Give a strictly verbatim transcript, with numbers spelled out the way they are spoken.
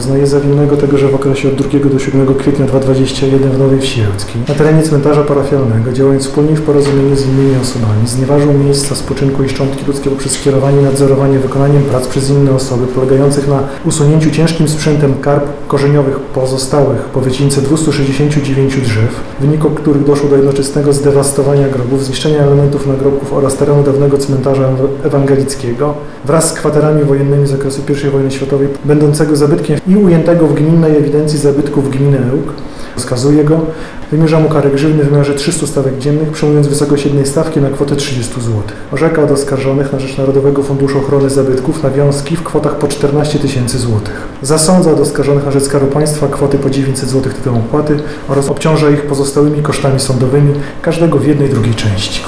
Uznaje za winnego tego, że w okresie od drugiego do siódmego kwietnia dwa tysiące dwudziestego pierwszego w Nowej Wsi Ełckiej na terenie cmentarza parafialnego, działając wspólnie w porozumieniu z innymi osobami, znieważył miejsca spoczynku i szczątki ludzkie poprzez skierowanie i nadzorowanie wykonaniem prac przez inne osoby, polegających na usunięciu ciężkim sprzętem karp korzeniowych pozostałych po wycince dwustu sześćdziesięciu dziewięciu drzew, w wyniku których doszło do jednoczesnego zdewastowania grobów, zniszczenia elementów nagrobków oraz terenu dawnego cmentarza ewangelickiego wraz z kwaterami wojennymi z okresu pierwszej wojny światowej, będącego zabytkiem i ujętego w gminnej ewidencji zabytków gminy Ełk. Skazuje go, wymierza mu karę grzywny w wymiarze trzystu stawek dziennych, przyjmując wysokość jednej stawki na kwotę trzydziestu złotych. Orzeka od oskarżonych na rzecz Narodowego Funduszu Ochrony Zabytków nawiązki w kwotach po czternaście tysięcy złotych. Zasądza od oskarżonych na rzecz Skarbu Państwa kwoty po dziewięćset złotych tytułem opłaty oraz obciąża ich pozostałymi kosztami sądowymi, każdego w jednej drugiej części.